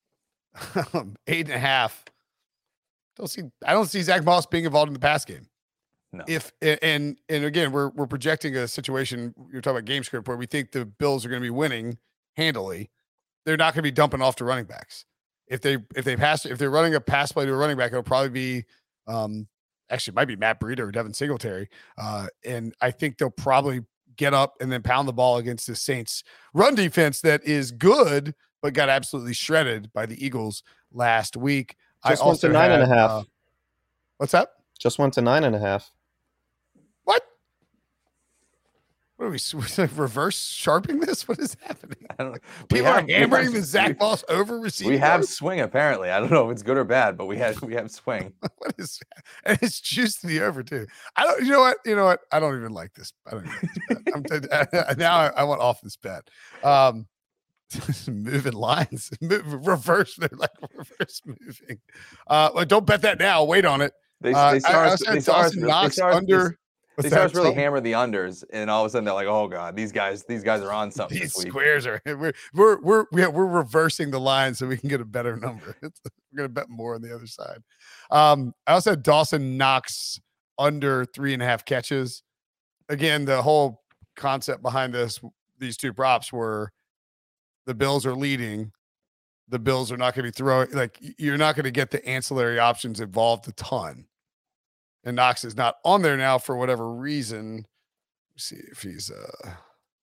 A: Eight and a half. Don't see. I don't see Zach Moss being involved in the pass game.
B: no.
A: If and and again, we're we're projecting a situation. You're talking about game script where we think the Bills are going to be winning handily. They're not going to be dumping off to running backs. If they if they pass if they're running a pass play to a running back, it'll probably be. Um, Actually, it might be Matt Breida or Devin Singletary. Uh, and I think they'll probably get up and then pound the ball against the Saints run defense that is good, but got absolutely shredded by the Eagles last week.
C: Just
A: I
C: went
A: also
C: to nine
A: had,
C: and a half.
A: Uh, what's that?
C: Just went to nine and a half.
A: What? What are we like reverse sharpening this? What is happening?
B: I don't know.
A: People are hammering the Zach Moss over receiving.
B: We have
A: yards?
B: swing apparently. I don't know if it's good or bad, but we have we have swing.
A: What is that? And it's juice to the over too. I don't. You know what? You know what? I don't even like this. I don't even like this bet. I'm t- now I, I want off this bet. Um, moving lines, move, reverse. They're like reverse moving. Uh, well, don't bet that now. Wait on it.
B: They,
A: Uh,
B: they saw
A: I, I
B: us,
A: said
B: they saw us,
A: Dawson
B: they
A: Knox
B: saw us-
A: under.
B: They
A: what's
B: saw
A: that?
B: us really
A: Something?
B: hammer the unders, and all of a sudden they're like, "Oh god, these guys, these guys are on something
A: These
B: this week."
A: squares are we're we're we're yeah, we're reversing the line so we can get a better number. It's, we're gonna bet more on the other side. Um, I also had Dawson Knox under three and a half catches. Again, the whole concept behind this, these two props were the Bills are leading. The Bills are not going to be throwing like you're not going to get the ancillary options involved a ton. And Knox is not on there now for whatever reason. Let's see if he's uh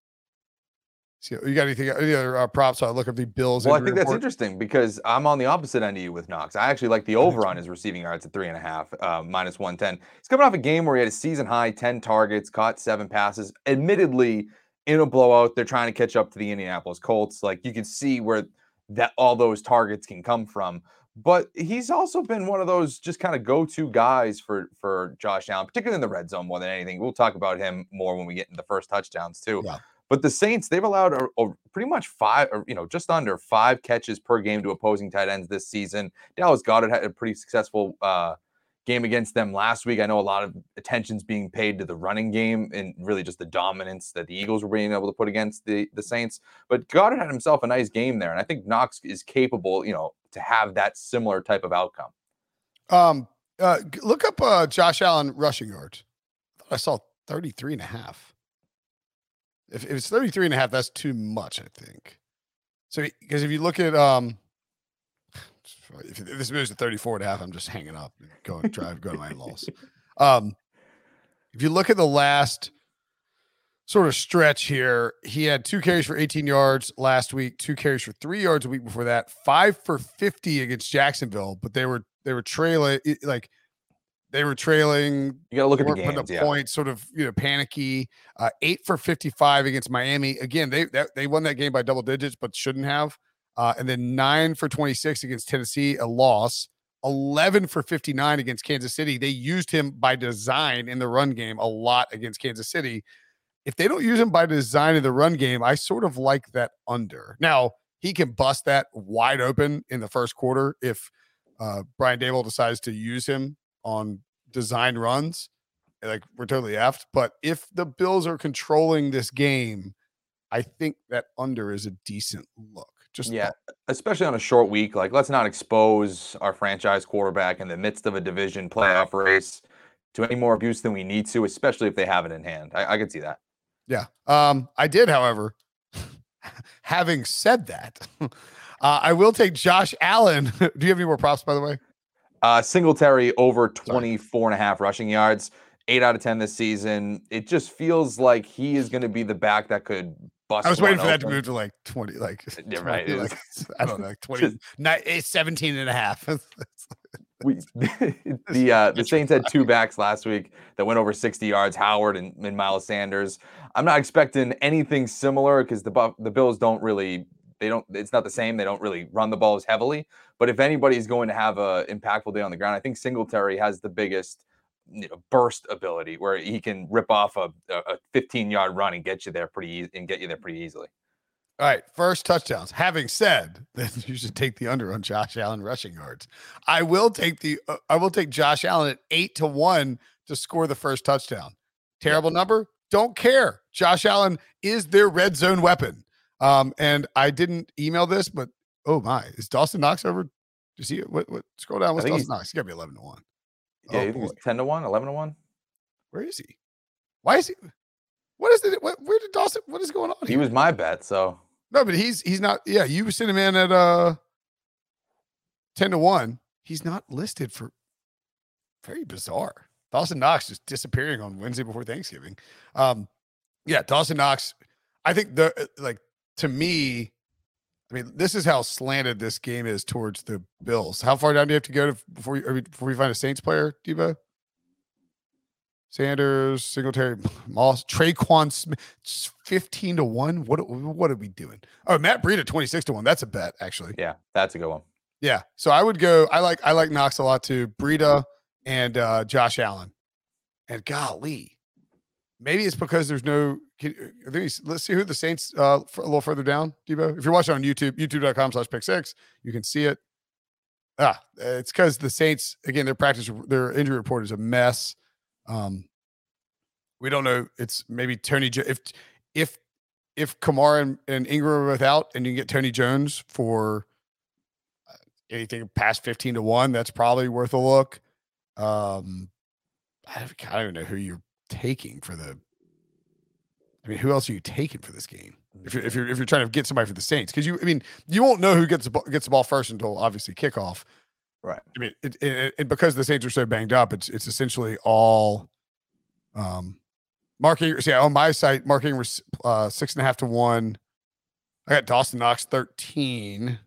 A: see you got anything any other uh, props? So I look at the Bills.
B: Well, I
A: injury
B: think that's
A: report.
B: interesting because I'm on the opposite end of you with Knox. I actually like the over on his receiving yards at three and a half, uh, minus one ten. He's coming off a game where he had a season high ten targets, caught seven passes. Admittedly, in a blowout, they're trying to catch up to the Indianapolis Colts. Like you can see where that all those targets can come from. But he's also been one of those just kind of go-to guys for for Josh Allen, particularly in the red zone more than anything. We'll talk about him more when we get into the first touchdowns too.
A: Yeah.
B: But the Saints, they've allowed a, a pretty much five, or you know, just under five catches per game to opposing tight ends this season. Dallas Goedert had a pretty successful uh, game against them last week. I know a lot of attention's being paid to the running game and really just the dominance that the Eagles were being able to put against the, the Saints. But Goddard had himself a nice game there. And I think Knox is capable, you know, to have that similar type of outcome.
A: Um, uh, g- look up uh, Josh Allen rushing yards. I thought I saw thirty-three and a half. If, if it's thirty-three and a half, that's too much, I think. So, because if you look at, um, if this moves to thirty-four and a half, I'm just hanging up and going drive, go to my in-laws. Um, if you look at the last sort of stretch here, he had two carries for eighteen yards last week, two carries for three yards a week before that, five for fifty against Jacksonville, but they were, they were trailing, it- like they were trailing.
B: You got to look at the
A: weren't putting
B: games,
A: up
B: yeah.
A: points, sort of, you know, panicky. Uh, eight for fifty-five against Miami. Again, they that, they won that game by double digits, but shouldn't have. Uh, and then nine for twenty-six against Tennessee, a loss. eleven for fifty-nine against Kansas City. They used him by design in the run game a lot against Kansas City. If they don't use him by design in the run game, I sort of like that under. Now, he can bust that wide open in the first quarter if uh, Brian Daboll decides to use him on design runs. Like, we're totally effed. But if the Bills are controlling this game, I think that under is a decent look. Just
B: Yeah, especially on a short week. Like, let's not expose our franchise quarterback in the midst of a division playoff race to any more abuse than we need to, especially if they have it in hand. I, I could see that.
A: Yeah. Um, I did, however, having said that, uh, I will take Josh Allen. Do you have any more props, by the way?
B: Uh, Singletary over twenty-four and a half rushing yards, eight out of ten this season. It just feels like he is going to be the back that could bust.
A: I was waiting
B: one
A: for that to
B: open.
A: move to like twenty, like,
B: Yeah, right,
A: twenty,
B: it
A: like I don't know, like twenty,
B: Just-
A: ni- eh, seventeen and a half.
B: We, the uh, the Saints had two backs last week that went over sixty yards, Howard and, and Miles Sanders. I'm not expecting anything similar because the Buff, the Bills don't really, they don't, it's not the same. They don't really run the ball as heavily. But if anybody's going to have a impactful day on the ground, I think Singletary has the biggest, you know, burst ability where he can rip off a, a fifteen yard run and get you there pretty easy and get you there pretty easily.
A: All right, first touchdowns. Having said that, you should take the under on Josh Allen rushing yards. I will take the uh, I will take Josh Allen at eight to one to score the first touchdown. Terrible number. Don't care. Josh Allen is their red zone weapon. Um, and I didn't email this, but oh my, is Dawson Knox over? Do you see it? What? What? Scroll down. What's
B: think
A: Dawson
B: he's-
A: Knox? He got to be eleven to one.
B: Yeah,
A: Oh,
B: you think
A: boy.
B: it's ten to one, eleven to one?
A: Where is he? Why is he? What is it? What, where did Dawson? What is going on
B: He
A: here?
B: was my bet, so
A: No, but he's he's not. Yeah, you sent him in at uh ten to one. He's not listed for. Very bizarre. Dawson Knox just disappearing on Wednesday before Thanksgiving. Um, yeah, Dawson Knox. I think the like to me. I mean, this is how slanted this game is towards the Bills. How far down do you have to go to before you I mean, before you find a Saints player, Debo? Sanders, Singletary, Moss, Traquan Smith, fifteen to one. What what are we doing? Oh, Matt Breida, twenty-six to one. That's a bet, actually.
B: Yeah, that's a good one.
A: Yeah. So I would go. I like I like Knox a lot too. Breida and uh, Josh Allen. And golly, maybe it's because there's no. Can, let's see who the Saints uh, a little further down, Debo. If you're watching on YouTube, youtube.com slash pick six, you can see it. Ah, it's because the Saints, again, their practice, their injury report is a mess. Um, we don't know. It's maybe Tony. If if if Kamara and, and Ingram are without, and you get Tony Jones for anything past fifteen to one, that's probably worth a look. Um, I don't, I don't even know who you're taking for the. I mean, who else are you taking for this game? If you're if you're if you're trying to get somebody for the Saints, because you, I mean, you won't know who gets the ball, gets the ball first until obviously kickoff.
B: Right.
A: I mean, it, it, it, because the Saints are so banged up, it's it's essentially all um, marking. See, on my site, marking uh, six and a half to one. I got Dawson Knox thirteen,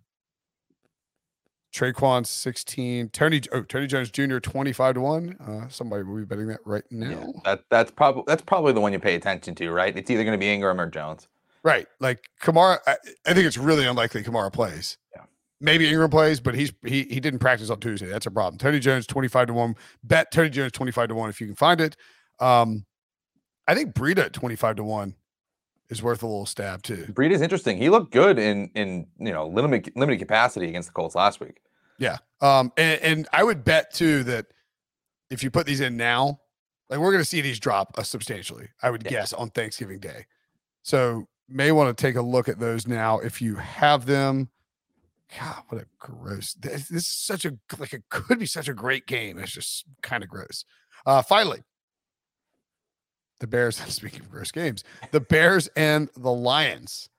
A: Traquan sixteen, Tony oh Tony Jones Junior twenty-five to one. Uh, somebody will be betting that right now.
B: Yeah, that that's probably that's probably the one you pay attention to, right? It's either going to be Ingram or Jones.
A: Right. Like Kamara, I, I think it's really unlikely Kamara plays.
B: Yeah.
A: Maybe Ingram plays, but he's he he didn't practice on Tuesday. That's a problem. Tony Jones twenty-five to one. Bet Tony Jones twenty-five to one if you can find it. Um, I think Breida at twenty-five to one is worth a little stab too.
B: Breida's interesting. He looked good in in you know limited limited capacity against the Colts last week.
A: Yeah. Um, and, and I would bet too that if you put these in now, like we're going to see these drop uh, substantially, I would yeah. guess on Thanksgiving Day. So may want to take a look at those now if you have them. God, what a gross. This, this is such a, like it could be such a great game. It's just kind of gross. Uh, finally, the Bears, speaking of gross games, the Bears and the Lions.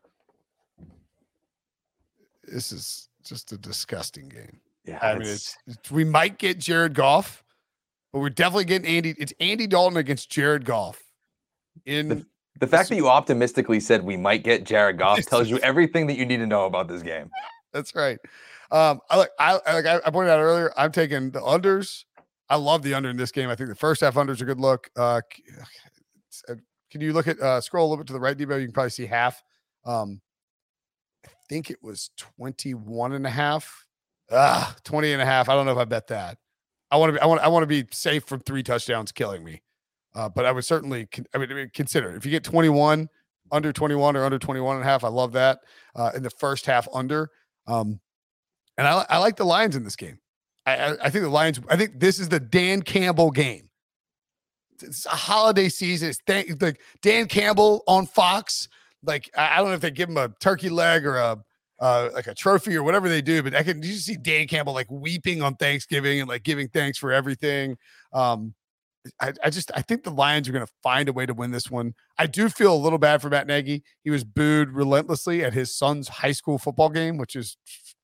A: This is just a disgusting game.
B: Yeah,
A: I mean, it's, it's we might get Jared Goff, but we're definitely getting Andy. It's Andy Dalton against Jared Goff. In
B: the, the fact that you optimistically said we might get Jared Goff tells you everything that you need to know about this game.
A: That's right. Um, I like I like I pointed out earlier. I'm taking the unders. I love the under in this game. I think the first half unders are a good look. Uh, can you look at uh, scroll a little bit to the right, Debo? You can probably see half. Um, I think it was twenty-one and a half. Ah, twenty and a half. I don't know if I bet that. I want to be, I want, I want to be safe from three touchdowns killing me. Uh, but I would certainly, I mean, I mean, consider it. If you get twenty-one, under twenty-one or under twenty-one and a half, I love that. Uh, in the first half under. Um, and I, I like the Lions in this game. I, I, I think the Lions, I think this is the Dan Campbell game. It's a holiday season. It's Dan, like Dan Campbell on Fox. Like, I, I don't know if they give him a turkey leg or a, uh, like a trophy or whatever they do, but I can you see Dan Campbell like weeping on Thanksgiving and like giving thanks for everything. Um, I, I just I think the Lions are going to find a way to win this one. I do feel a little bad for Matt Nagy. He was booed relentlessly at his son's high school football game, which is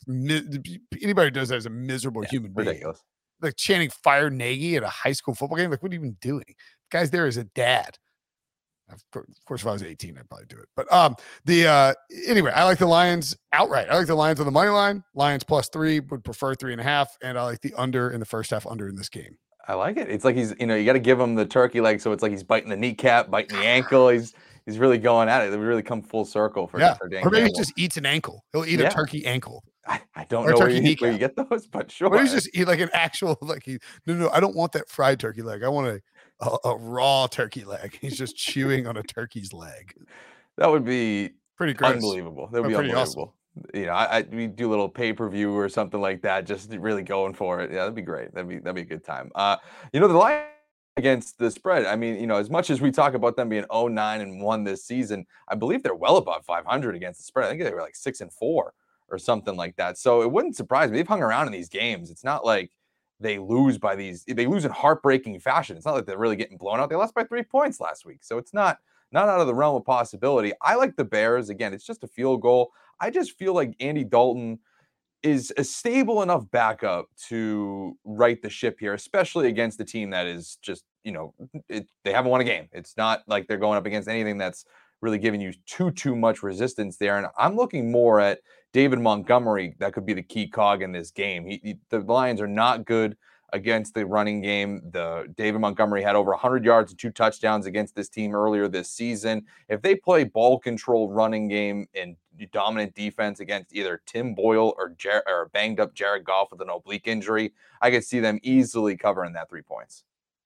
A: anybody who does that is a miserable yeah, human being.
B: Ridiculous.
A: Like chanting "Fire Nagy" at a high school football game. Like, what are you even doing? The guy's there as a dad. Of course, if I was eighteen, I'd probably do it. But um, the uh, anyway, I like the Lions outright. I like the Lions on the money line. Lions plus three, would prefer three and a half, and I like the under in the first half under in this game.
B: I like it. It's like he's, you know, you got to give him the turkey leg, so it's like he's biting the kneecap, biting the ankle. He's he's really going at it. They really come full circle for,
A: yeah.
B: for Dan
A: Or maybe
B: Campbell.
A: he just eats an ankle. He'll eat yeah. a turkey ankle.
B: I, I don't
A: or
B: know where you, where you get those, but sure.
A: Or he's just eat like an actual like he. No, no, I don't want that fried turkey leg. I want a a, a raw turkey leg. He's just chewing on a turkey's leg.
B: That would be
A: pretty gross.
B: Unbelievable. That would be
A: pretty
B: unbelievable.
A: Awesome.
B: You know, I, I we do a little pay per view or something like that. Just really going for it. Yeah, that'd be great. That'd be that'd be a good time. Uh, you know, the Lions against the spread. I mean, you know, as much as we talk about them being oh nine and one this season, I believe they're well above five hundred against the spread. I think they were like six and four or something like that. So it wouldn't surprise me. They've hung around in these games. It's not like they lose by these. They lose in heartbreaking fashion. It's not like they're really getting blown out. They lost by three points last week. So it's not not out of the realm of possibility. I like the Bears. Again, it's just a field goal. I just feel like Andy Dalton is a stable enough backup to right the ship here, especially against a team that is just, you know, it, they haven't won a game. It's not like they're going up against anything that's really giving you too, too much resistance there. And I'm looking more at David Montgomery. That could be the key cog in this game. He, he, the Lions are not good against the running game. The David Montgomery had over one hundred yards and two touchdowns against this team earlier this season. If they play ball control running game and dominant defense against either Tim Boyle or, Jer- or banged up Jared Goff with an oblique injury, I could see them easily covering that three points.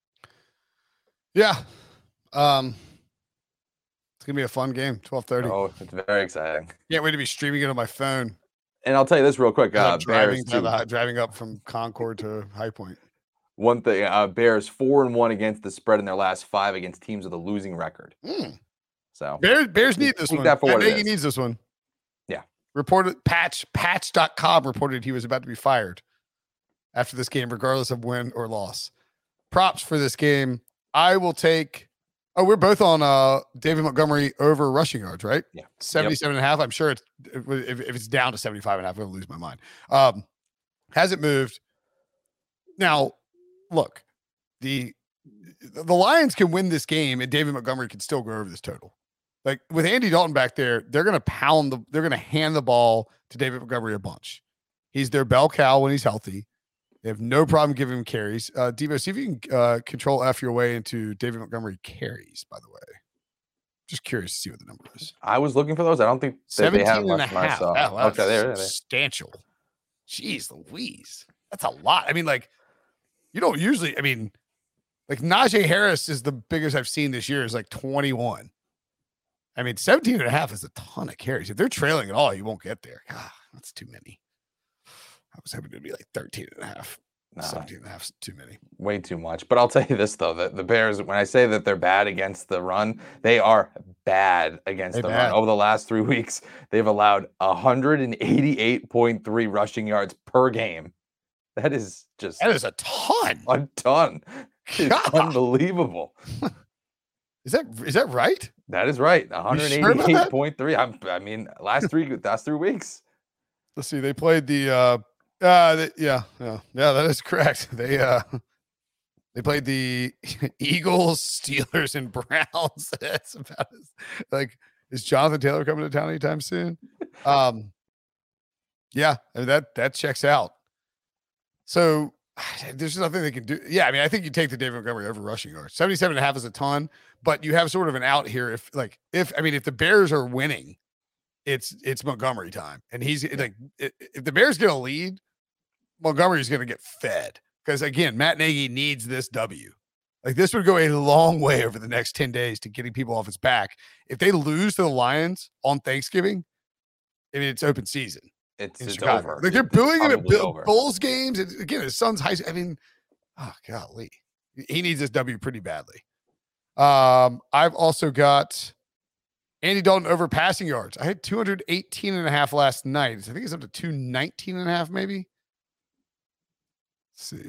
A: Yeah. Um, it's going to be a fun game, twelve thirty.
B: Oh, it's very exciting.
A: Can't wait to be streaming it on my phone.
B: And I'll tell you this real quick. Uh,
A: driving,
B: Bears
A: the, driving up from Concord to High Point.
B: One thing, uh, Bears four and one against the spread in their last five against teams with a losing record.
A: Mm.
B: So
A: Bears, Bears need this
B: Take
A: one.
B: that for
A: Matt
B: what it
A: Nagy
B: is.
A: needs this one.
B: Yeah.
A: Reported Patch Patch dot com reported he was about to be fired after this game, regardless of win or loss. Props for this game. I will take. Oh, we're both on uh David Montgomery over rushing yards, right?
B: Yeah.
A: seventy-seven and a half. I'm sure it's if, if it's down to seventy-five and a half, I'm gonna lose my mind. Um, hasn't moved. Now, look, the the Lions can win this game and David Montgomery can still go over this total. Like with Andy Dalton back there, they're gonna pound the they're gonna hand the ball to David Montgomery a bunch. He's their bell cow when he's healthy. They have no problem giving him carries. Uh, Devo, see if you can uh, control F your way into David Montgomery carries, by the way. Just curious to see what the number is.
B: I was looking for those. I don't think that they have
A: seventeen and a
B: much from
A: half.
B: myself.
A: Oh, that's
B: Okay, there, there.
A: substantial. Jeez Louise. That's a lot. I mean, like, you don't usually, I mean, like Najee Harris is the biggest I've seen this year is like twenty-one. I mean, seventeen and a half is a ton of carries. If they're trailing at all, you won't get there. God, that's too many. I was hoping it'd be like thirteen and a half.
B: No.
A: seventeen and a half is too many.
B: Way too much. But I'll tell you this, though, that the Bears, when I say that they're bad against the run, they are bad against
A: They
B: the
A: bad.
B: run. Over the last three weeks, they've allowed one hundred eighty-eight point three rushing yards per game. That is just
A: That is a ton.
B: a ton. It's
A: God.
B: unbelievable.
A: Is that is that right?
B: That is right. one
A: You sure about that?
B: eighty-eight point three. I'm, I mean, last three last three weeks.
A: Let's see. They played the uh uh the, yeah, yeah. Yeah, that is correct. They uh they played the Eagles, Steelers, and Browns. That's about as, like is Jonathan Taylor coming to town anytime soon? Um yeah, I mean, that that checks out. So there's nothing they can do. Yeah, I mean, I think you take the David Montgomery over rushing yards. seventy-seven and a half is a ton, but you have sort of an out here if like if I mean if the Bears are winning, it's it's Montgomery time. And he's like i- if the Bears get a lead, Montgomery's going to get fed because again, Matt Nagy needs this W. Like this would go a long way over the next ten days to getting people off his back. If they lose to the Lions on Thanksgiving, I mean, it's open season.
B: It's,
A: In
B: it's
A: Chicago.
B: over.
A: Like they're
B: It's
A: booing him at
B: probably
A: Bill,
B: over.
A: Bulls games. And again, his son's high school. I mean, oh golly. He needs this W pretty badly. Um, I've also got Andy Dalton over passing yards. I had two eighteen and a half last night. I think it's up to two nineteen and a half, maybe. Let's see.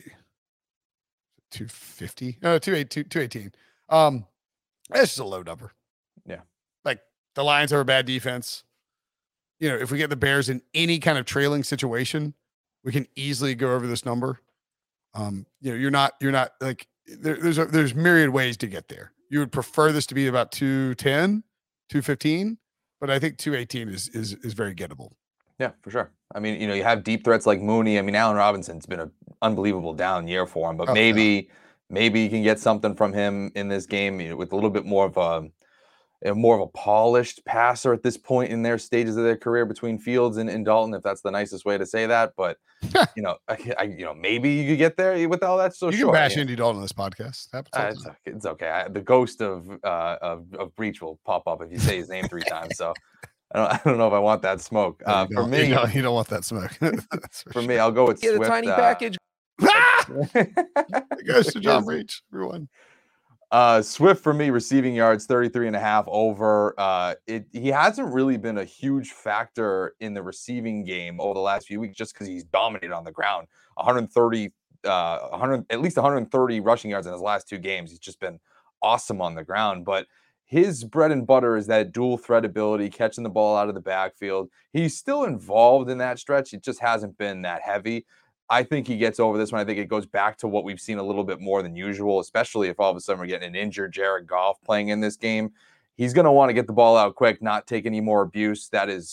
A: two fifty. No, two eighteen. Um, that's just a low number.
B: Yeah.
A: Like the Lions are a bad defense. You know, if we get the Bears in any kind of trailing situation, we can easily go over this number. Um, you know, you're not, you're not like there, there's a, there's myriad ways to get there. You would prefer this to be about two ten, two fifteen, but I think two eighteen is is is very gettable.
B: Yeah, for sure. I mean, you know, you have deep threats like Mooney. I mean, Allen Robinson's been an unbelievable down year for him, but
A: Oh,
B: maybe, maybe you can get something from him in this game, you know, with a little bit more of a, a more of a polished passer at this point in their stages of their career between Fields and, and Dalton, if that's the nicest way to say that. But you know, I, I, you know, maybe you could get there with all that. So
A: You
B: sure,
A: can bash
B: yeah.
A: Andy Dalton on this podcast. Happens all
B: Uh,
A: the
B: it's
A: time.
B: okay. It's okay. I, the ghost of, uh, of of Breach will pop up if you say his name three times. So I don't, I don't know if I want that smoke.
A: No,
B: Uh,
A: you
B: for
A: don't-
B: me,
A: you don't, you don't want that smoke. That's
B: for me, I'll go with
H: Get a
B: Swift.
H: tiny
B: uh,
H: package.
A: Ah! It goes to John
B: Yes.
A: Breach, everyone.
B: Uh, Swift for me, receiving yards, thirty-three and a half over. Uh, it, he hasn't really been a huge factor in the receiving game over the last few weeks just because he's dominated on the ground. one thirty, uh, one hundred, at least one hundred thirty rushing yards in his last two games. He's just been awesome on the ground. But his bread and butter is that dual threat ability, catching the ball out of the backfield. He's still involved in that stretch. It just hasn't been that heavy. I think he gets over this one. I think it goes back to what we've seen a little bit more than usual, especially if all of a sudden we're getting an injured Jared Goff playing in this game. He's going to want to get the ball out quick, not take any more abuse. That is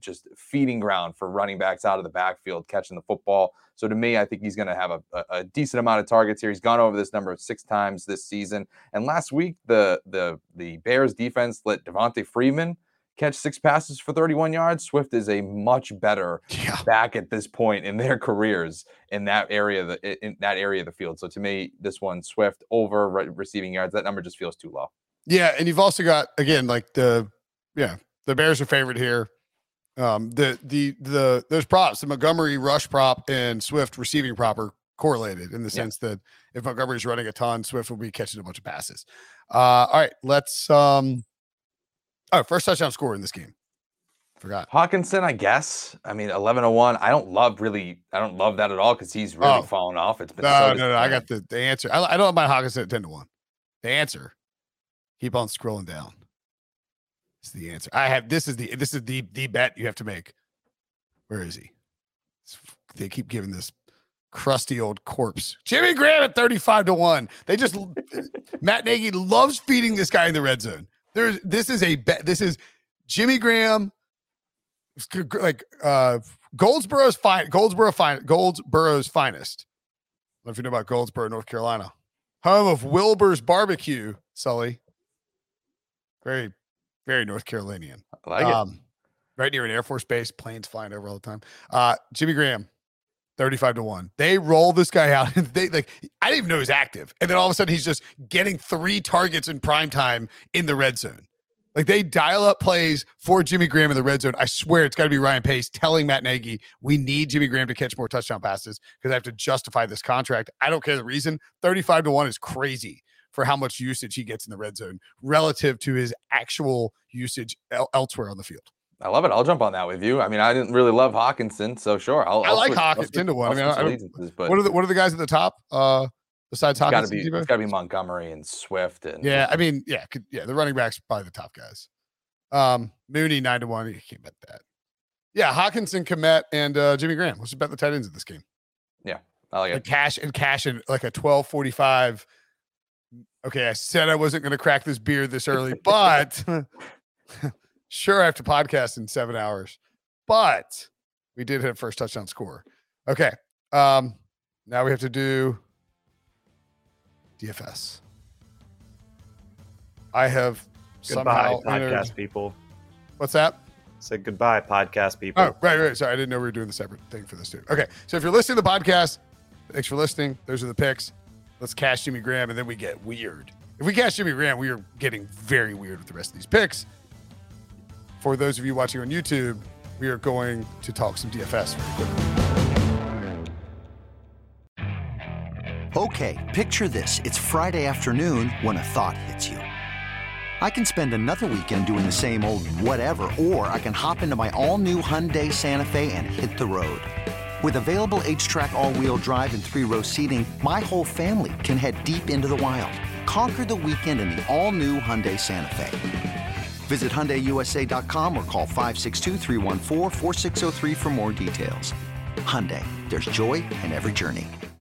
B: just feeding ground for running backs out of the backfield, catching the football. So to me, I think he's going to have a, a, a decent amount of targets here. He's gone over this number six times this season. And last week, the the the Bears defense let Devontae Freeman catch six passes for thirty-one yards. Swift is a much better
A: Yeah.
B: back at this point in their careers in that area of the in that area of the field. So to me, this one, Swift over re- receiving yards, that number just feels too low.
A: Yeah, and you've also got, again, like the yeah, the Bears are favored here. Um, the the the those props, the Montgomery rush prop and Swift receiving prop are correlated in the
B: Yeah.
A: sense that if Montgomery's running a ton, Swift will be catching a bunch of passes. Uh, all right, let's um oh, first touchdown score in this game. Forgot.
B: Hawkinson, I guess. I mean, eleven oh one. I don't love really, I don't love that at all because he's really
A: Oh.
B: fallen off. It's been
A: No,
B: so
A: no, no. I
B: disappointing.
A: got the, the answer. I, I don't have my Hawkinson at ten to one. The answer. Keep on scrolling down. This is the answer. I have this is the this is the the bet you have to make. Where is he? They keep giving this crusty old corpse. Jimmy Graham at thirty-five to one. They just Matt Nagy loves feeding this guy in the red zone. There's this is a bet. This is Jimmy Graham like uh Goldsboro's fine Goldsboro fine Goldsboro's finest. I don't know if you know about Goldsboro, North Carolina. Home of Wilbur's barbecue, Sully. Very, very North Carolinian.
B: I like
A: um, right near an Air Force base, planes flying over all the time. Uh, Jimmy Graham, thirty-five to one. They roll this guy out. And they like, I didn't even know he's active. And then all of a sudden he's just getting three targets in prime time in the red zone. Like they dial up plays for Jimmy Graham in the red zone. I swear it's got to be Ryan Pace telling Matt Nagy, we need Jimmy Graham to catch more touchdown passes because I have to justify this contract. I don't care the reason. thirty-five to one is crazy for how much usage he gets in the red zone relative to his actual usage el- elsewhere on the field.
B: I love it. I'll jump on that with you. I mean, I didn't really love Hawkinson, so sure. I'll,
A: I
B: I'll
A: like
B: switch- I'll
A: Hawkins
B: switch-
A: ten to one. I
B: I'll
A: mean,
B: switch
A: I don't-
B: allegiances, but
A: What are the what are the guys at the top? Uh, besides
B: it's got to
A: Hawkins,
B: be
A: and Debo?
B: it's got to be Montgomery and Swift and
A: Yeah, I mean, yeah, could, yeah, the running backs probably the top guys. Um, Mooney nine to one. You can't bet that. Yeah, Hawkinson, Kmet, and uh, Jimmy Graham. Let's just bet the tight ends in this game.
B: I like
A: And
B: it.
A: cash and cash in like a twelve forty-five. Okay, I said I wasn't going to crack this beer this early, but sure, I have to podcast in seven hours. But we did hit first touchdown score. Okay, um, now we have to do D F S. I have
C: Goodbye,
A: somehow entered-
C: podcast people.
A: What's that?
C: Say goodbye, podcast people.
A: Oh, right, right. Sorry, I didn't know we were doing the separate thing for this too. Okay, so if you're listening to the podcast, thanks for listening. Those are the picks. Let's cash Jimmy Graham, and then we get weird. If we cash Jimmy Graham, we are getting very weird with the rest of these picks. For those of you watching on YouTube, we are going to talk some D F S very quickly.
H: Okay, picture this. It's Friday afternoon when a thought hits you. I can spend another weekend doing the same old whatever, or I can hop into my all-new Hyundai Santa Fe and hit the road. With available H-Track all-wheel drive and three-row seating, my whole family can head deep into the wild. Conquer the weekend in the all-new Hyundai Santa Fe. Visit Hyundai U S A dot com or call five six two, three one four, four six zero three for more details. Hyundai, there's joy in every journey.